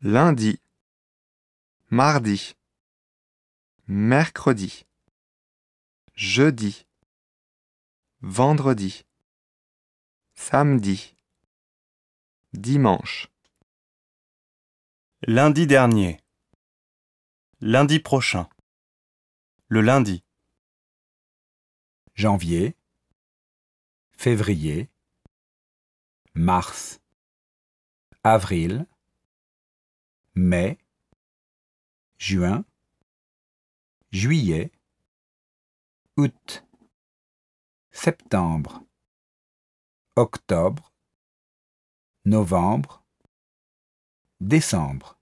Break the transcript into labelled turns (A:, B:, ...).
A: lundi, mardi, mercredi, jeudi, vendredi, samedi, dimanche.
B: Lundi dernier. Lundi prochain. Le lundi.
C: Janvier, février, mars, avril, mai, juin, juillet, août, septembre, octobre, novembre, décembre.